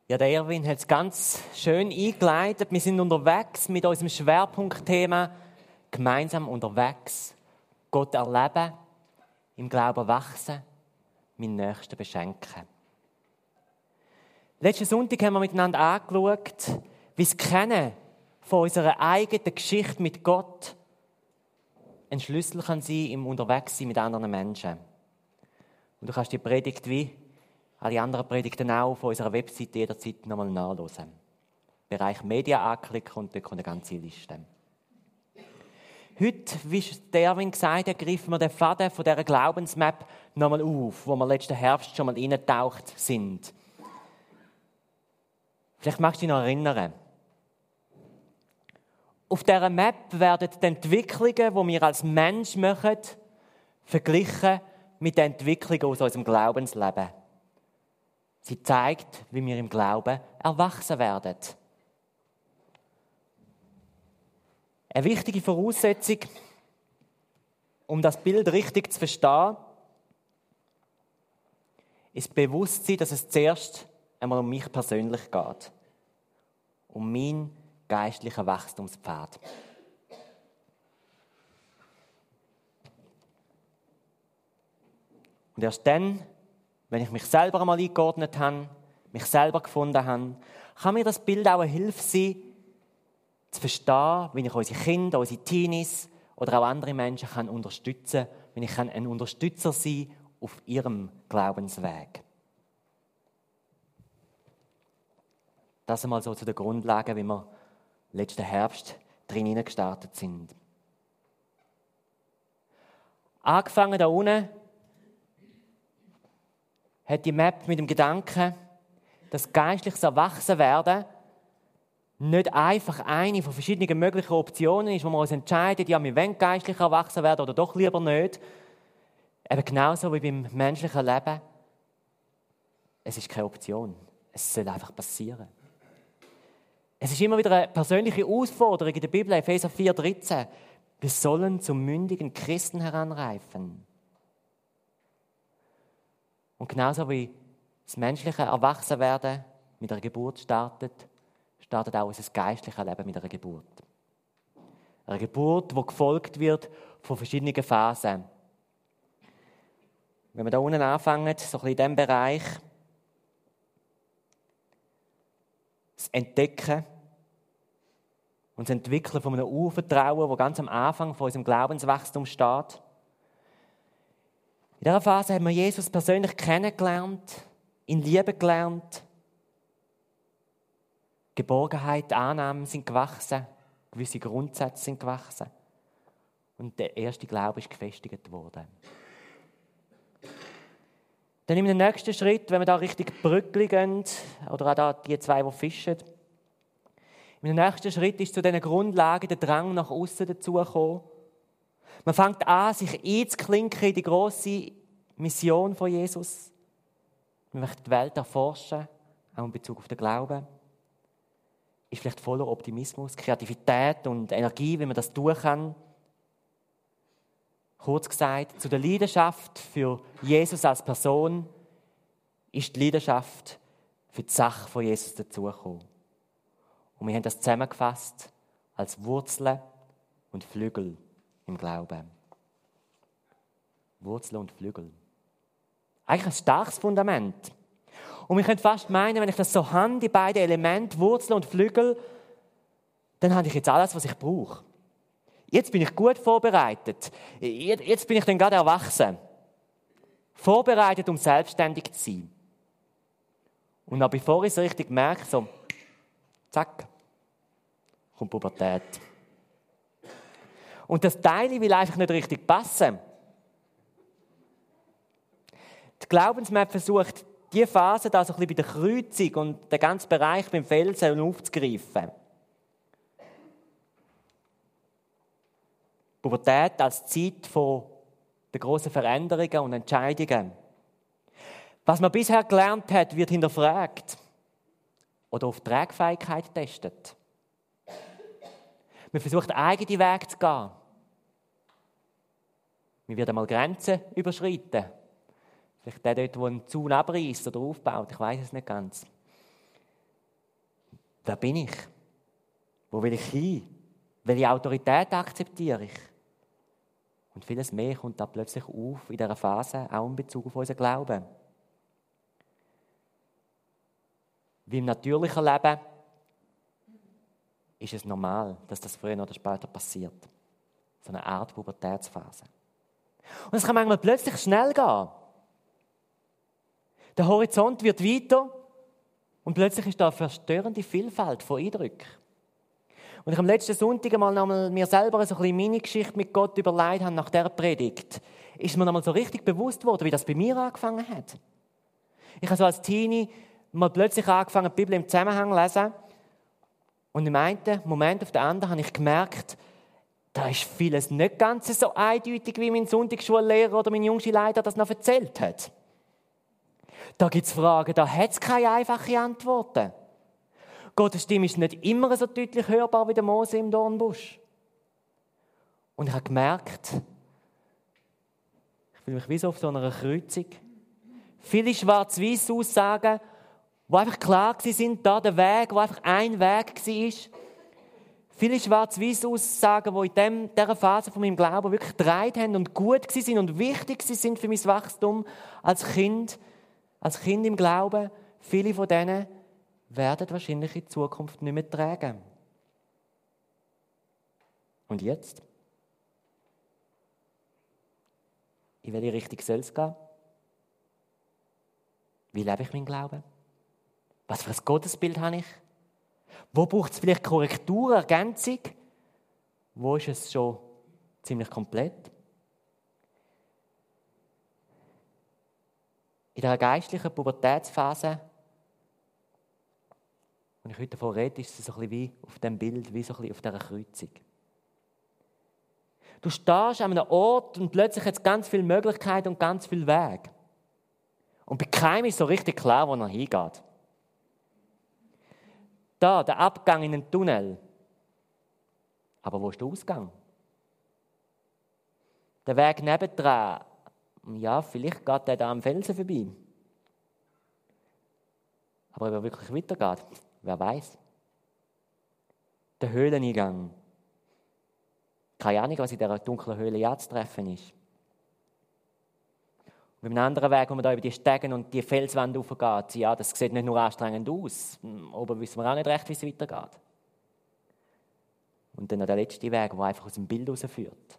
Ja, der Erwin hat es ganz schön eingeleitet. Wir sind unterwegs mit unserem Schwerpunktthema «Gemeinsam unterwegs». Gott erleben, im Glauben wachsen, meinen Nächsten beschenken. Letzten Sonntag haben wir miteinander angeschaut, wie das Kennen von unserer eigenen Geschichte mit Gott ein Schlüssel kann sein im Unterwegssein mit anderen Menschen. Und du kannst die Predigt wie alle anderen Predigten auch auf unserer Webseite jederzeit nochmal nachhören. Bereich Media anklicken und dort kommt eine ganze Liste. Heute, wie der Erwin gesagt hat, greifen wir den Faden von dieser Glaubensmap nochmal auf, wo wir letzten Herbst schon mal reingetaucht sind. Vielleicht magst du dich noch erinnern. Auf dieser Map werden die Entwicklungen, die wir als Mensch machen, verglichen mit den Entwicklungen aus unserem Glaubensleben. Sie zeigt, wie wir im Glauben erwachsen werden. Eine wichtige Voraussetzung, um das Bild richtig zu verstehen, ist das Bewusstsein, dass es zuerst einmal um mich persönlich geht. Um meinen geistlichen Wachstumspfad. Und erst dann, wenn ich mich selber einmal eingeordnet habe, mich selber gefunden habe, kann mir das Bild auch eine Hilfe sein, zu verstehen, wie ich unsere Kinder, unsere Teenies oder auch andere Menschen kann unterstützen kann, wenn ich ein Unterstützer sein kann auf ihrem Glaubensweg. Das einmal so zu den Grundlagen, wie wir letzten Herbst drin gestartet sind. Angefangen da unten hat die Map mit dem Gedanken, dass geistliches Erwachsenwerden nicht einfach eine von verschiedenen möglichen Optionen ist, wo wir uns entscheiden, ja, wir wollen geistlich erwachsen werden oder doch lieber nicht. Eben genauso wie beim menschlichen Leben. Es ist keine Option. Es soll einfach passieren. Es ist immer wieder eine persönliche Herausforderung in der Bibel, Epheser 4,13. Wir sollen zum mündigen Christen heranreifen. Und genauso wie das menschliche Erwachsenwerden mit einer Geburt startet auch unser geistliches Leben mit einer Geburt. Eine Geburt, die gefolgt wird von verschiedenen Phasen. Wenn wir da unten anfangen, so ein bisschen in diesem Bereich, das Entdecken und das Entwickeln von einem Urvertrauen, das ganz am Anfang von unserem Glaubenswachstum steht. In dieser Phase haben wir Jesus persönlich kennengelernt, ihn lieben gelernt. Geborgenheit, Annahmen sind gewachsen, gewisse Grundsätze sind gewachsen. Und der erste Glaube ist gefestigt worden. Dann im nächsten Schritt, wenn wir da Richtung Brückli gehen, oder auch da die zwei, die fischen, im nächsten Schritt ist zu diesen Grundlagen der Drang nach außen dazugekommen. Man fängt an, sich einzuklinken in die grosse Mission von Jesus. Man möchte die Welt erforschen, auch in Bezug auf den Glauben. Ist vielleicht voller Optimismus, Kreativität und Energie, wie man das tun kann. Kurz gesagt, zu der Leidenschaft für Jesus als Person ist die Leidenschaft für die Sache von Jesus dazugekommen. Und wir haben das zusammengefasst als Wurzeln und Flügel im Glauben. Wurzeln und Flügel. Eigentlich ein starkes Fundament. Und wir können fast meinen, wenn ich das so habe, die beiden Elemente, Wurzeln und Flügel, dann habe ich jetzt alles, was ich brauche. Jetzt bin ich gut vorbereitet. Jetzt bin ich dann gerade erwachsen. Vorbereitet, um selbstständig zu sein. Und auch bevor ich es richtig merke, so, zack, kommt Pubertät. Und das Teil will einfach nicht richtig passen. Die Glaubensmap versucht, diese Phase da so ein bisschen bei der Kreuzung und den ganzen Bereich beim Felsen aufzugreifen. Pubertät als Zeit der grossen Veränderungen und Entscheidungen. Was man bisher gelernt hat, wird hinterfragt oder auf Tragfähigkeit getestet. Man versucht, eigene Wege zu gehen. Man wird einmal Grenzen überschreiten. Vielleicht der dort, der einen Zaun abreißt oder aufbaut, ich weiß es nicht ganz. Wer bin ich? Wo will ich hin? Welche Autorität akzeptiere ich? Und vieles mehr kommt da plötzlich auf in dieser Phase, auch in Bezug auf unseren Glauben. Wie im natürlichen Leben ist es normal, dass das früher oder später passiert. So eine Art Pubertätsphase. Und es kann manchmal plötzlich schnell gehen. Der Horizont wird weiter und plötzlich ist da eine verstörende Vielfalt von Eindrücken. Und ich am letzten Sonntag nochmal mir selber so eine Mini-Geschichte mit Gott überlegt habe nach dieser Predigt, ist mir nochmal so richtig bewusst worden, wie das bei mir angefangen hat. Ich habe so als Teenie mal plötzlich angefangen, die Bibel im Zusammenhang zu lesen. Und im einen Moment auf den anderen habe ich gemerkt, da ist vieles nicht ganz so eindeutig, wie mein Sonntagsschullehrer oder mein Jungschulleiter das noch erzählt hat. Da gibt es Fragen, da hat es keine einfachen Antworten. Gottes Stimme ist nicht immer so deutlich hörbar wie der Mose im Dornbusch. Und ich habe gemerkt, ich fühle mich wie so auf so einer Kreuzung. Viele schwarz-weiß Aussagen, die einfach klar waren, da der Weg, wo einfach ein Weg war. Viele schwarz-weiß Aussagen, die in dieser Phase von meinem Glauben wirklich gedreht haben und gut waren und wichtig sind für mein Wachstum als Kind im Glauben. Viele von denen werden wahrscheinlich in Zukunft nicht mehr tragen. Und jetzt? In welche Richtung soll es gehen? Wie lebe ich meinen Glauben? Was für ein Gottesbild habe ich? Wo braucht es vielleicht Korrektur, Ergänzung? Wo ist es schon ziemlich komplett? In dieser geistlichen Pubertätsphase, wenn ich heute davon rede, ist es so ein bisschen wie auf dem Bild, wie so ein bisschen auf dieser Kreuzung. Du stehst an einem Ort und plötzlich hat es ganz viele Möglichkeiten und ganz viele Wege. Und bei keinem ist so richtig klar, wo er hingeht. Da, der Abgang in den Tunnel. Aber wo ist der Ausgang? Der Weg nebendran. Ja, vielleicht geht der da am Felsen vorbei. Aber ob er wirklich weitergeht, wer weiß. Der Höhleneingang. Keine Ahnung, was in dieser dunklen Höhle anzutreffen ist. Und mit einem anderen Weg, wo man da über die Stegen und die Felswände hochgeht, ja, das sieht nicht nur anstrengend aus. Oben wissen wir auch nicht recht, wie es weitergeht. Und dann noch der letzte Weg, der einfach aus dem Bild herausführt.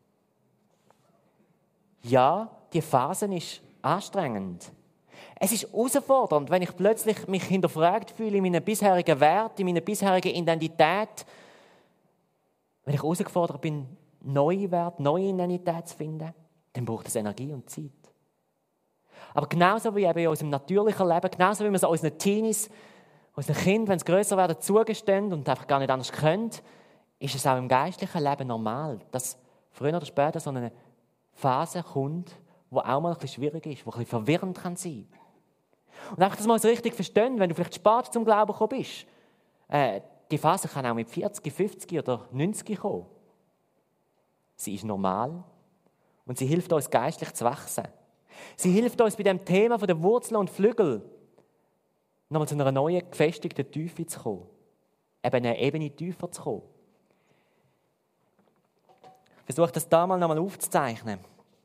Ja, die Phase ist anstrengend. Es ist herausfordernd, wenn ich plötzlich mich hinterfragt fühle in meinen bisherigen Werten, in meiner bisherigen Identität. Wenn ich herausgefordert bin, neue Werte, neue Identität zu finden, dann braucht es Energie und Zeit. Aber genauso wie eben in unserem natürlichen Leben, genauso wie wir es unseren Teenies, unseren Kindern, wenn sie grösser werden, zugestehen und einfach gar nicht anders können, ist es auch im geistlichen Leben normal, dass früher oder später so eine Phase kommt, die auch mal ein bisschen schwierig ist, die ein bisschen verwirrend kann sein. Und einfach, dass wir es richtig verstehen, wenn du vielleicht spät zum Glauben gekommen bist, die Phase kann auch mit 40, 50 oder 90 kommen. Sie ist normal und sie hilft uns, geistlich zu wachsen. Sie hilft uns bei dem Thema von der Wurzeln und Flügel nochmal zu einer neuen, gefestigten Tiefe zu kommen. Eben eine Ebene tiefer zu kommen. Ich versuche das da mal nochmal aufzuzeichnen.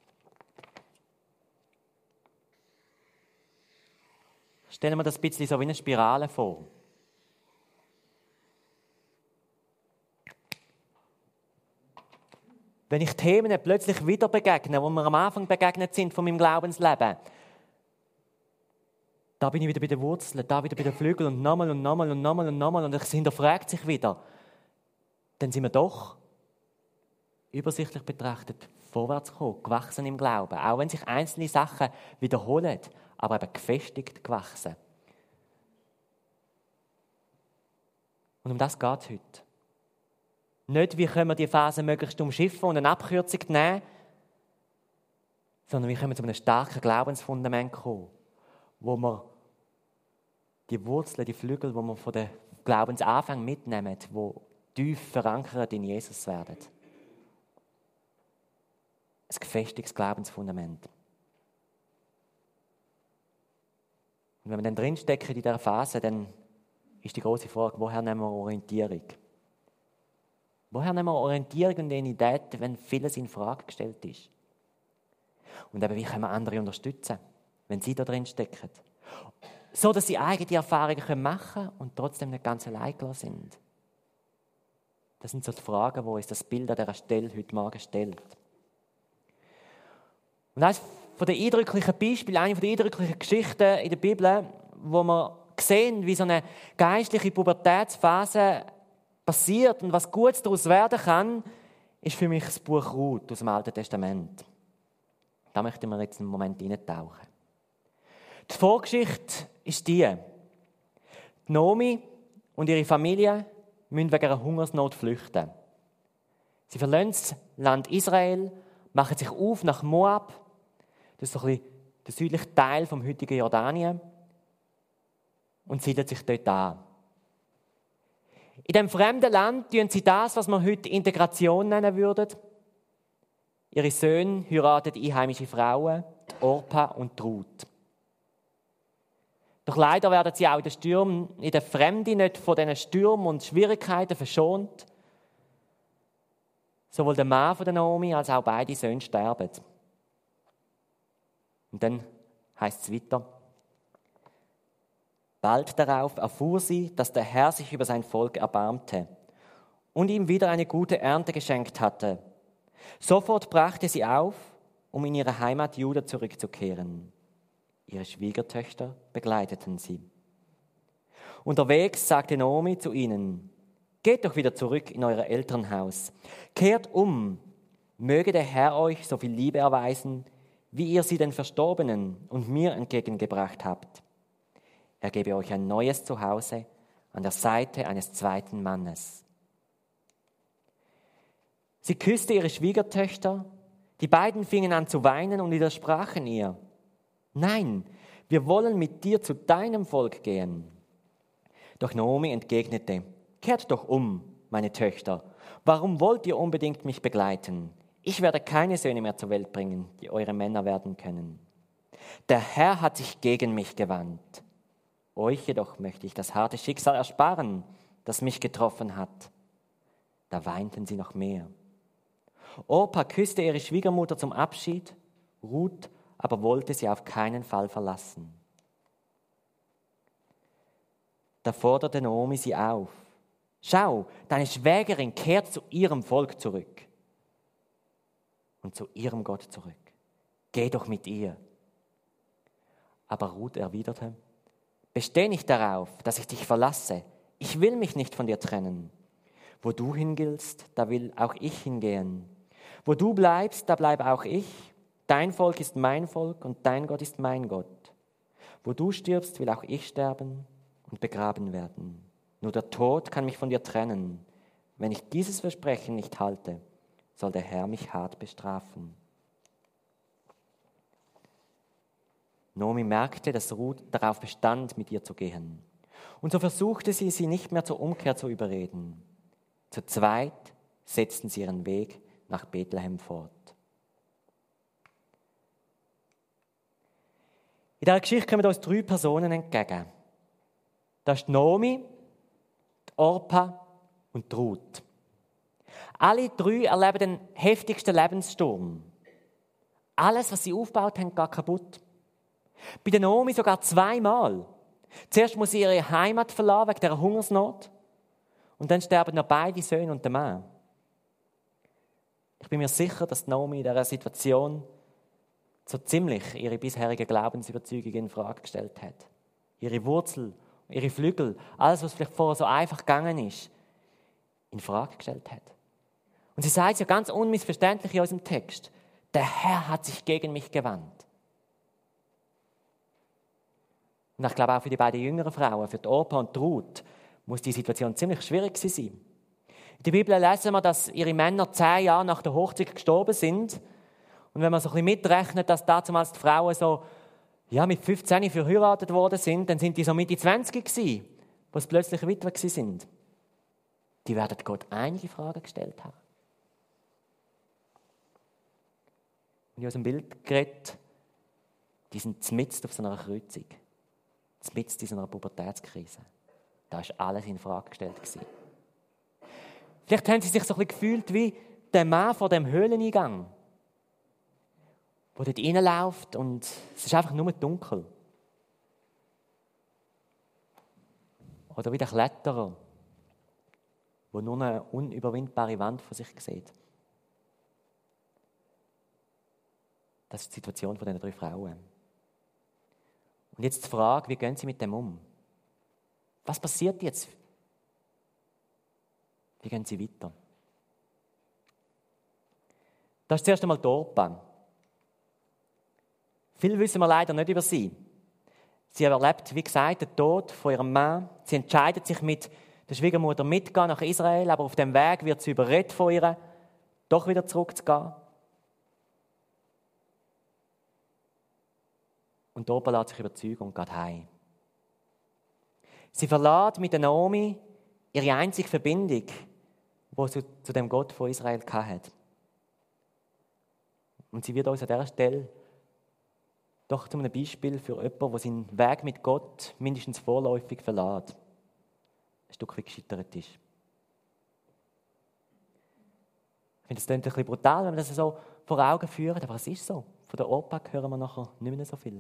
Stellen wir das ein bisschen so wie eine Spirale vor. Wenn ich Themen plötzlich wieder begegne, wo mir am Anfang begegnet sind von meinem Glaubensleben, da bin ich wieder bei den Wurzeln, da wieder bei den Flügeln und nochmal und nochmal und nochmal und nochmal und es hinterfragt sich wieder. Dann sind wir doch übersichtlich betrachtet vorwärts gekommen, gewachsen im Glauben. Auch wenn sich einzelne Sachen wiederholen, aber eben gefestigt gewachsen. Und um das geht es heute. Nicht, wie können wir die Phase möglichst umschiffen und eine Abkürzung nehmen, sondern wie können wir zu einem starken Glaubensfundament kommen, wo wir die Wurzeln, die Flügel, die wir von den Glaubensanfang mitnehmen, die tief verankert in Jesus werden. Ein gefestigtes Glaubensfundament. Und wenn wir dann drinstecken in dieser Phase, dann ist die große Frage, woher nehmen wir Orientierung? Woher nehmen wir Orientierung und Identität, wenn vieles in Frage gestellt ist? Und eben, wie können wir andere unterstützen, wenn sie da drin stecken? So, dass sie eigene Erfahrungen machen können und trotzdem nicht ganz allein gelassen sind. Das sind so die Fragen, die uns das Bild an dieser Stelle heute Morgen stellt. Und eines der eindrücklichen Beispiele, eine der eindrücklichen Geschichten in der Bibel, wo wir sehen, wie so eine geistliche Pubertätsphase passiert und was Gutes daraus werden kann, ist für mich das Buch Ruth aus dem Alten Testament. Da möchten wir jetzt einen Moment hineintauchen. Die Vorgeschichte ist die. Naomi und ihre Familie müssen wegen einer Hungersnot flüchten. Sie verlassen das Land Israel, machen sich auf nach Moab, das ist so ein bisschen der südliche Teil vom heutigen Jordanien, und siedeln sich dort an. In diesem fremden Land tun sie das, was wir heute Integration nennen würden. Ihre Söhne heiraten einheimische Frauen, die Orpa und die Ruth. Doch leider werden sie auch in der Fremde nicht von diesen Stürmen und Schwierigkeiten verschont. Sowohl der Mann von der Naomi als auch beide Söhne sterben. Und dann heißt es weiter: Bald darauf erfuhr sie, dass der Herr sich über sein Volk erbarmte und ihm wieder eine gute Ernte geschenkt hatte. Sofort brachte sie auf, um in ihre Heimat Juda zurückzukehren. Ihre Schwiegertöchter begleiteten sie. Unterwegs sagte Naomi zu ihnen: Geht doch wieder zurück in euer Elternhaus. Kehrt um, möge der Herr euch so viel Liebe erweisen, wie ihr sie den Verstorbenen und mir entgegengebracht habt. Er gebe euch ein neues Zuhause an der Seite eines zweiten Mannes. Sie küsste ihre Schwiegertöchter, die beiden fingen an zu weinen und widersprachen ihr: Nein, wir wollen mit dir zu deinem Volk gehen. Doch Naomi entgegnete: Kehrt doch um, meine Töchter. Warum wollt ihr unbedingt mich begleiten? Ich werde keine Söhne mehr zur Welt bringen, die eure Männer werden können. Der Herr hat sich gegen mich gewandt. Euch jedoch möchte ich das harte Schicksal ersparen, das mich getroffen hat. Da weinten sie noch mehr. Orpa küsste ihre Schwiegermutter zum Abschied, Ruth aber wollte sie auf keinen Fall verlassen. Da forderte Naomi sie auf: Schau, deine Schwägerin kehrt zu ihrem Volk zurück und zu ihrem Gott zurück. Geh doch mit ihr. Aber Ruth erwiderte: Besteh nicht darauf, dass ich dich verlasse. Ich will mich nicht von dir trennen. Wo du hingehst, da will auch ich hingehen. Wo du bleibst, da bleibe auch ich. Dein Volk ist mein Volk und dein Gott ist mein Gott. Wo du stirbst, will auch ich sterben und begraben werden. Nur der Tod kann mich von dir trennen. Wenn ich dieses Versprechen nicht halte, soll der Herr mich hart bestrafen. Naomi merkte, dass Ruth darauf bestand, mit ihr zu gehen. Und so versuchte sie nicht mehr zur Umkehr zu überreden. Zu zweit setzten sie ihren Weg nach Bethlehem fort. In dieser Geschichte kommen uns 3 Personen entgegen. Das ist Naomi, die Orpa und die Ruth. Alle 3 erleben den heftigsten Lebenssturm. Alles, was sie aufgebaut haben, geht kaputt. Bei der Naomi sogar 2-mal. Zuerst muss sie ihre Heimat verlassen wegen dieser Hungersnot. Und dann sterben noch beide Söhne und der Mann. Ich bin mir sicher, dass Naomi in dieser Situation so ziemlich ihre bisherige Glaubensüberzeugung in Frage gestellt hat. Ihre Wurzel, ihre Flügel, alles, was vielleicht vorher so einfach gegangen ist, in Frage gestellt hat. Und sie sagt es ja ganz unmissverständlich in unserem Text: Der Herr hat sich gegen mich gewandt. Und ich glaube auch für die beiden jüngeren Frauen, für die Orpa und die Ruth, muss die Situation ziemlich schwierig sein. In der Bibel lesen wir, dass ihre Männer 10 Jahre nach der Hochzeit gestorben sind. Und wenn man so ein bisschen mitrechnet, dass damals die Frauen so mit 15 verheiratet worden sind, dann sind die so Mitte 20 gewesen, wo sie plötzlich Witwe sind. Die werden Gott einige Fragen gestellt haben. Und ich aus dem Bild geredet, die sind mitten auf so einer Kreuzung. Mitten in so einer Pubertätskrise. Da war alles in Frage gestellt. Vielleicht haben sie sich so ein bisschen gefühlt wie der Mann vor dem Höhleneingang, der dort reinläuft und es ist einfach nur dunkel. Oder wie der Kletterer, der nur eine unüberwindbare Wand vor sich sieht. Das ist die Situation dieser 3 Frauen. Und jetzt die Frage, wie gehen sie mit dem um? Was passiert jetzt? Wie gehen sie weiter? Das ist zuerst einmal die Orpa. Viel wissen wir leider nicht über sie. Sie erlebt, wie gesagt, den Tod von ihrem Mann. Sie entscheidet sich mit der Schwiegermutter mitgehen nach Israel, aber auf dem Weg wird sie überredet von ihr, doch wieder zurückzugehen. Und Orpa lässt sich überzeugen und geht heim. Sie verlässt mit der Naomi ihre einzige Verbindung, die sie zu dem Gott von Israel hatte. Und sie wird uns an dieser Stelle doch zu einem Beispiel für jemanden, der seinen Weg mit Gott mindestens vorläufig verlässt. Ein Stück weit gescheitert ist. Ich finde, das klingt ein bisschen brutal, wenn wir das so vor Augen führen, aber es ist so. Von der Opa hören wir nachher nicht mehr so viel.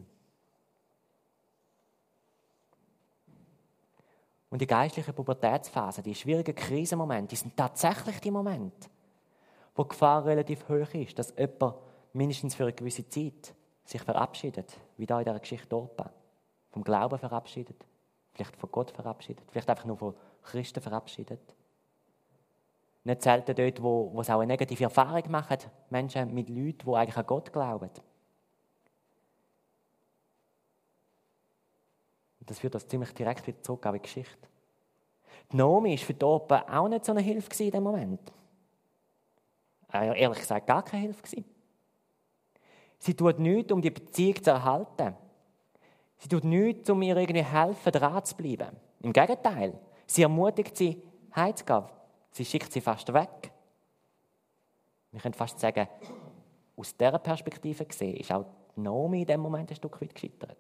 Und die geistliche Pubertätsphase, die schwierigen Krisenmomente, die sind tatsächlich die Momente, wo die Gefahr relativ hoch ist, dass jemand mindestens für eine gewisse Zeit sich verabschiedet, wie da in dieser Geschichte Orpa. Vom Glauben verabschiedet, vielleicht von Gott verabschiedet, vielleicht einfach nur von Christen verabschiedet. Nicht selten dort, wo es auch eine negative Erfahrung machen, Menschen mit Leuten, die eigentlich an Gott glauben. Und das führt uns ziemlich direkt wieder zurück auf die Geschichte. Die Naomi war für die Orpa auch nicht so eine Hilfe in diesem Moment. Ehrlich gesagt, gar keine Hilfe. Sie tut nichts, um die Beziehung zu erhalten. Sie tut nichts, um ihr irgendwie helfen, dran zu bleiben. Im Gegenteil, sie ermutigt sie, heimzugehen. Sie schickt sie fast weg. Wir können fast sagen, aus dieser Perspektive gesehen, ist auch Naomi in diesem Moment ein Stück weit gescheitert.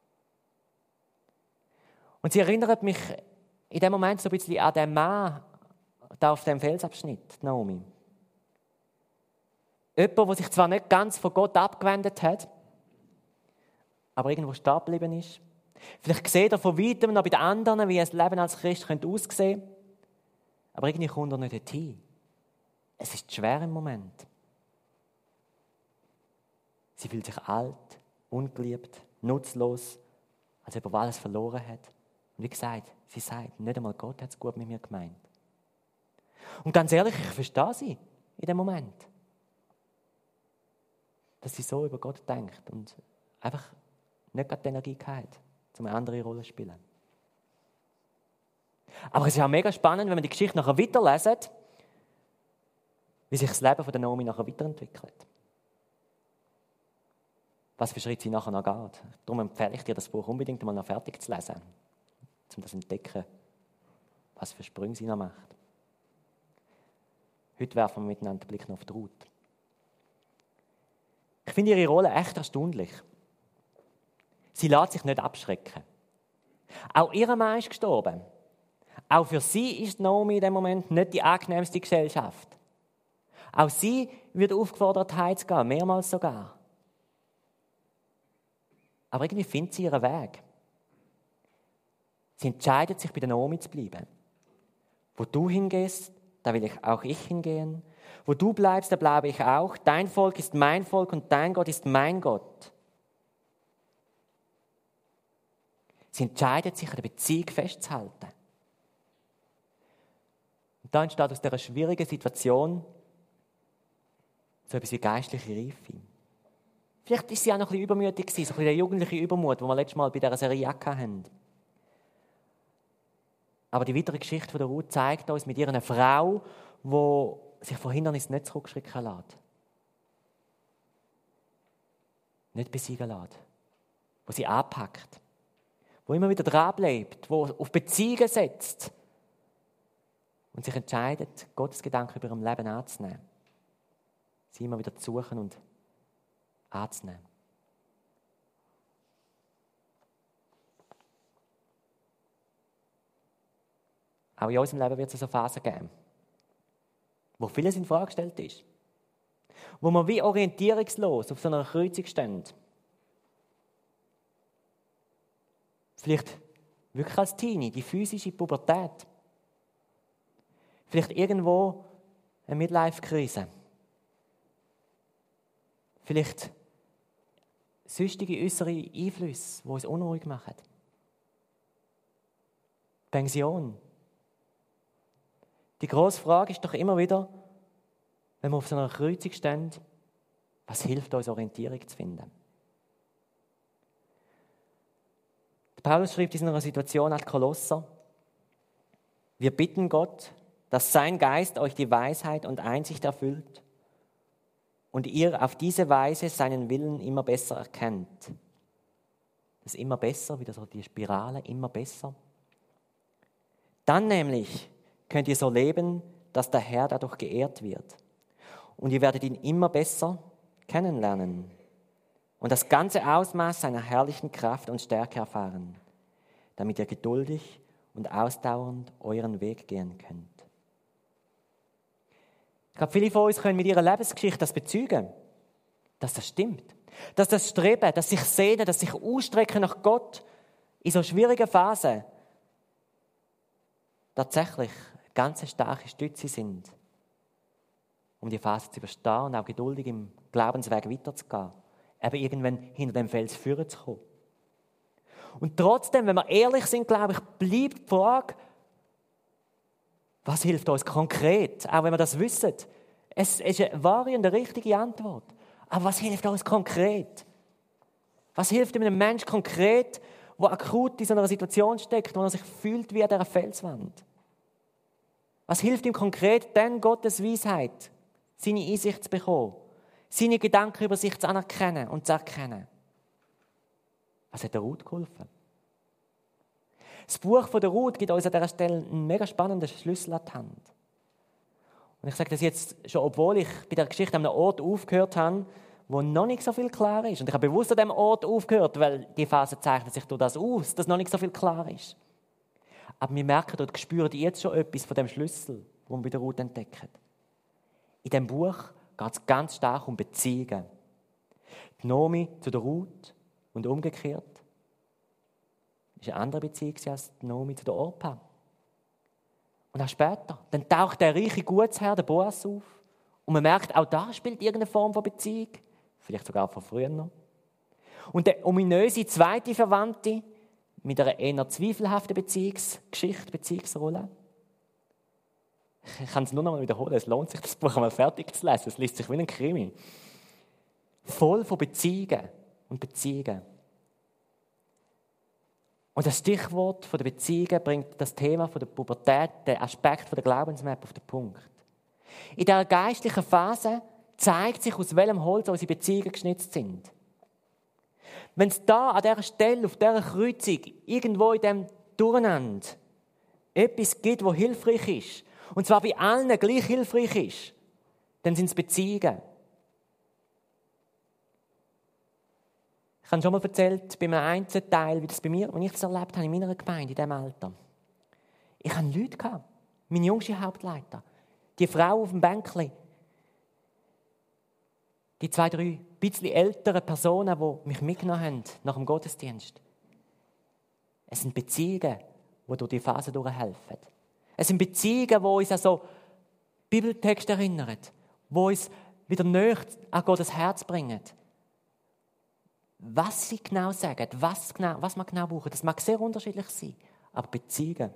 Und sie erinnert mich in dem Moment so ein bisschen an den Mann da auf dem Felsabschnitt, Naomi. Jemand, der sich zwar nicht ganz von Gott abgewendet hat, aber irgendwo stehen geblieben ist. Vielleicht sieht er von weitem noch bei den anderen, wie ein Leben als Christ aussehen könnte. Aber irgendwie kommt er nicht dorthin. Es ist schwer im Moment. Sie fühlt sich alt, ungeliebt, nutzlos, als ob er alles verloren hat. Und wie gesagt, sie sagt, nicht einmal Gott hat es gut mit mir gemeint. Und ganz ehrlich, ich verstehe sie in dem Moment. Dass sie so über Gott denkt und einfach nicht gerade die Energie hat, um eine andere Rolle zu spielen. Aber es ist auch mega spannend, wenn man die Geschichte nachher weiterlesen, wie sich das Leben von der Naomi nachher weiterentwickelt. Was für Schritte sie nachher noch geht. Darum empfehle ich dir, das Buch unbedingt mal noch fertig zu lesen, um das zu entdecken, was für Sprünge sie noch macht. Heute werfen wir miteinander den Blick noch auf die Ruth. Ich finde ihre Rolle echt erstaunlich. Sie lässt sich nicht abschrecken. Auch ihr Mann ist gestorben. Auch für sie ist Naomi in dem Moment nicht die angenehmste Gesellschaft. Auch sie wird aufgefordert, heimzugehen, mehrmals sogar. Aber irgendwie findet sie ihren Weg. Sie entscheidet sich, bei der Naomi zu bleiben. Wo du hingehst, da will auch ich hingehen. Wo du bleibst, da bleibe ich auch. Dein Volk ist mein Volk und dein Gott ist mein Gott. Sie entscheidet sich, an der Beziehung festzuhalten. Und da entsteht aus dieser schwierigen Situation so etwas wie geistliche Reife. Vielleicht war sie auch noch ein bisschen übermütig, so ein bisschen der jugendliche Übermut, den wir letztes Mal bei dieser Serie hatten. Aber die weitere Geschichte von der Ruth zeigt uns mit ihr eine Frau, die sich vor Hindernissen nicht zurückschrecken lässt. Nicht besiegen lässt. Die sie anpackt. Die immer wieder dranbleibt. Die auf Beziehungen setzt. Und sich entscheidet, Gottes Gedanken über ihrem Leben anzunehmen. Sie immer wieder zu suchen und anzunehmen. Auch in unserem Leben wird es so Phasen geben, wo vieles in Frage gestellt ist. Wo wir wie orientierungslos auf so einer Kreuzung stehen. Vielleicht wirklich als Teenie, die physische Pubertät. Vielleicht irgendwo eine Midlife-Krise. Vielleicht sonstige äußere Einflüsse, die uns unruhig machen. Pension. Die grosse Frage ist doch immer wieder, wenn wir auf so einer Kreuzung stehen, was hilft uns, Orientierung zu finden? Paulus schreibt in einer Situation an Kolosser: Wir bitten Gott, dass sein Geist euch die Weisheit und Einsicht erfüllt und ihr auf diese Weise seinen Willen immer besser erkennt. Das immer besser, wieder so die Spirale, immer besser. Dann nämlich könnt ihr so leben, dass der Herr dadurch geehrt wird. Und ihr werdet ihn immer besser kennenlernen und das ganze Ausmaß seiner herrlichen Kraft und Stärke erfahren, damit ihr geduldig und ausdauernd euren Weg gehen könnt. Ich glaube, viele von uns können mit ihrer Lebensgeschichte das bezeugen, dass das stimmt. Dass das Streben, dass sich sehnen, dass sich ausstrecken nach Gott in so schwierigen Phasen tatsächlich ganz starke Stütze sind, um die Phase zu überstehen und auch geduldig im Glaubensweg weiterzugehen. Eben irgendwann hinter dem Fels führen zu kommen. Und trotzdem, wenn wir ehrlich sind, glaube ich, bleibt die Frage, was hilft uns konkret, auch wenn wir das wissen. Es ist eine wahre und eine richtige Antwort. Aber was hilft uns konkret? Was hilft einem Menschen konkret, der akut in so einer Situation steckt, wo er sich fühlt wie an dieser Felswand? Was hilft ihm konkret, dann Gottes Weisheit, seine Einsicht zu bekommen, seine Gedanken über sich zu anerkennen und zu erkennen? Was hat der Ruth geholfen? Das Buch von der Ruth gibt uns an dieser Stelle einen mega spannenden Schlüssel an die Hand. Und ich sage das jetzt schon, obwohl ich bei der Geschichte an einem Ort aufgehört habe, wo noch nicht so viel klar ist. Und ich habe bewusst an diesem Ort aufgehört, weil die Phase zeichnet sich durch das aus, dass noch nicht so viel klar ist. Aber wir merken und spüren jetzt schon etwas von dem Schlüssel, den wir bei der Ruth entdecken. In diesem Buch geht es ganz stark um Beziehungen. Die Naomi zu der Ruth und umgekehrt. Das war eine andere Beziehung als die Naomi zu der Orpa. Und auch später, dann taucht der reiche Gutsherr, der Boas, auf. Und man merkt, auch da spielt irgendeine Form von Beziehung. Vielleicht sogar von früher noch. Und der ominöse zweite Verwandte mit einer eher zweifelhaften Beziehungsrolle. Ich kann es nur noch mal wiederholen, es lohnt sich, das Buch einmal fertig zu lesen. Es liest sich wie ein Krimi. Voll von Beziehungen und Beziehungen. Und das Stichwort von der Beziehungen bringt das Thema von der Pubertät, den Aspekt von der Glaubensmap auf den Punkt. In dieser geistlichen Phase zeigt sich, aus welchem Holz unsere Beziehungen geschnitzt sind. Wenn es da an dieser Stelle, auf dieser Kreuzung, irgendwo in diesem Durcheinander etwas gibt, das hilfreich ist, und zwar bei allen gleich hilfreich ist, dann sind es Beziehungen. Ich habe schon mal erzählt, bei einem Einzelteil, wie das bei mir, wenn ich das erlebt habe in meiner Gemeinde, in diesem Alter. Ich hatte Leute gehabt, mein jüngster Hauptleiter, die Frau auf dem Bänkli, die 2, 3 bisschen älteren Personen, die mich mitgenommen haben nach dem Gottesdienst. Es sind Beziehungen, die durch die Phase durchhelfen. Es sind Beziehungen, die uns an so Bibeltexte erinnern, die uns wieder näher an Gottes Herz bringen. Was sie genau sagen, was wir genau brauchen, das mag sehr unterschiedlich sein, aber Beziehungen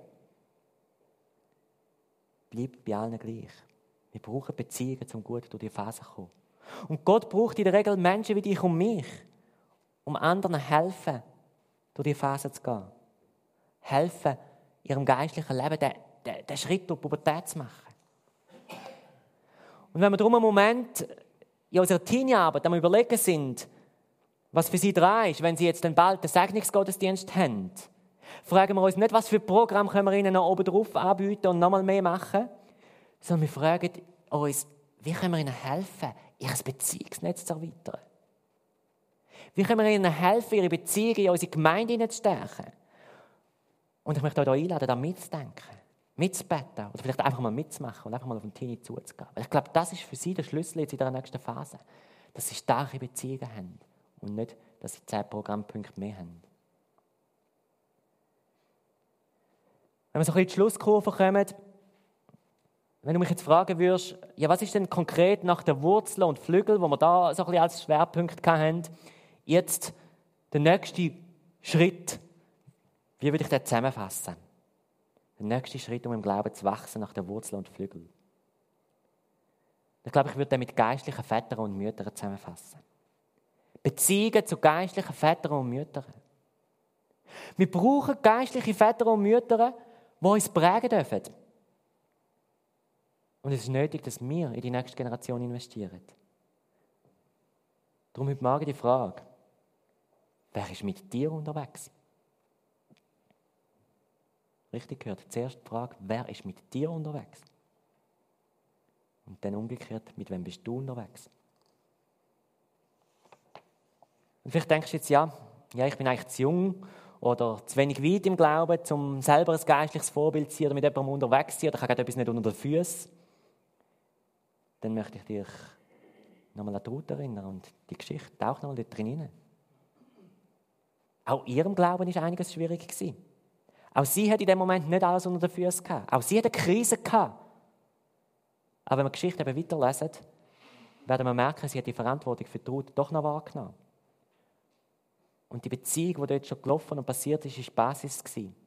bleibt bei allen gleich. Wir brauchen Beziehungen, um gut durch die Phase zu kommen. Und Gott braucht in der Regel Menschen wie dich und mich, um anderen helfen, durch die Phase zu gehen. Helfen, ihrem geistlichen Leben den Schritt durch die Pubertät zu machen. Und wenn wir darum einen Moment in unserer Teenie-Arbeit am Überlegen sind, was für sie dran ist, wenn sie jetzt dann bald den Segnungsgottesdienst haben, fragen wir uns nicht, was für ein Programm können wir ihnen noch oben drauf anbieten und nochmal mehr machen, sondern wir fragen uns, wie können wir ihnen helfen, ihr Beziehungsnetz zu erweitern? Wie können wir ihnen helfen, ihre Beziehungen in unsere Gemeinde zu stärken? Und ich möchte euch einladen, da mitzudenken. mitzubeten oder vielleicht einfach mal mitzumachen und einfach mal auf den Teenie zuzugehen. Weil ich glaube, das ist für sie der Schlüssel jetzt in der nächsten Phase, dass sie starke Beziehungen haben und nicht, dass sie 10 Programmpunkte mehr haben. Wenn wir so ein bisschen in die Schlusskurve kommen, wenn du mich jetzt fragen würdest, ja, was ist denn konkret nach der Wurzel und Flügel, wo wir da so ein bisschen als Schwerpunkt hatten, jetzt der nächste Schritt, wie würde ich das zusammenfassen? Der nächste Schritt, um im Glauben zu wachsen, nach der Wurzel und Flügel. Ich glaube, ich würde den mit geistlichen Vätern und Müttern zusammenfassen. Beziehungen zu geistlichen Vätern und Müttern. Wir brauchen geistliche Väter und Mütter, die uns prägen dürfen. Und es ist nötig, dass wir in die nächste Generation investieren. Darum heute Morgen die Frage, wer ist mit dir unterwegs? Richtig gehört. Zuerst die Frage, wer ist mit dir unterwegs? Und dann umgekehrt, mit wem bist du unterwegs? Und vielleicht denkst du jetzt, ja, ich bin eigentlich zu jung oder zu wenig weit im Glauben, um selber ein geistliches Vorbild zu sein oder mit jemandem unterwegs zu sein oder ich habe gerade etwas nicht unter den Füßen. Dann möchte ich dich nochmal an die Ruth erinnern und die Geschichte taucht nochmal dort drin hinein. Auch ihrem Glauben war einiges schwierig gewesen. Auch sie hat in dem Moment nicht alles unter den Füßen gehabt. Auch sie hat eine Krise gehabt. Aber wenn wir die Geschichte eben weiterlesen, werden wir merken, sie hat die Verantwortung für die Ruth doch noch wahrgenommen. Und die Beziehung, die dort schon gelaufen und passiert ist, war die Basis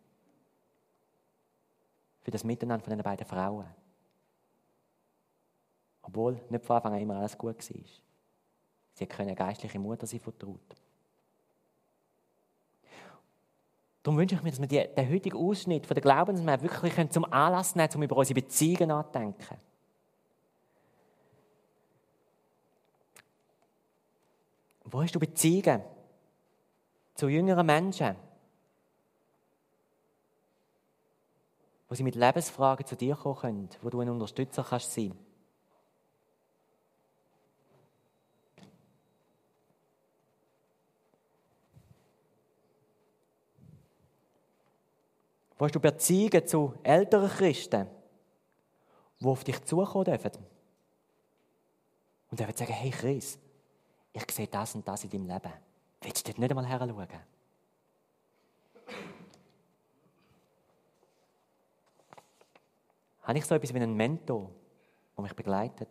für das Miteinander von den beiden Frauen. Obwohl nicht von Anfang an immer alles gut war. Sie können eine geistliche Mutter sein von der Ruth. Darum wünsche ich mir, dass wir den heutigen Ausschnitt von der Glaubensmehr wirklich zum Anlass nehmen, um über unsere Beziehungen nachzudenken. Wo hast du Beziehungen zu jüngeren Menschen, wo sie mit Lebensfragen zu dir kommen können, wo du ein Unterstützer kannst sein? Wo hast du Beziehungen zu älteren Christen, die auf dich zukommen dürfen? Und dürfen sagen, hey Chris, ich sehe das und das in deinem Leben. Willst du dort nicht einmal heranschauen? Habe ich so etwas wie einen Mentor, der mich begleitet?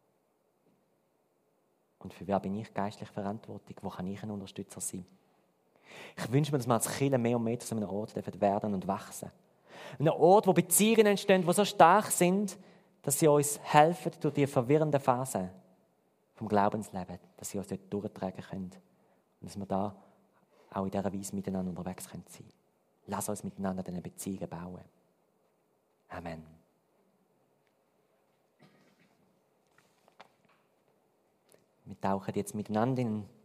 Und für wer bin ich geistlich verantwortlich? Wo kann ich ein Unterstützer sein? Ich wünsche mir, dass wir als Kirche mehr und mehr zu einem Ort werden und wachsen. Ein Ort, wo Beziehungen entstehen, die so stark sind, dass sie uns helfen durch die verwirrende Phase vom Glaubensleben, dass sie uns dort durchtragen können. Und dass wir da auch in dieser Weise miteinander unterwegs sein können. Lass uns miteinander diese Beziehungen bauen. Amen. Wir tauchen jetzt miteinander in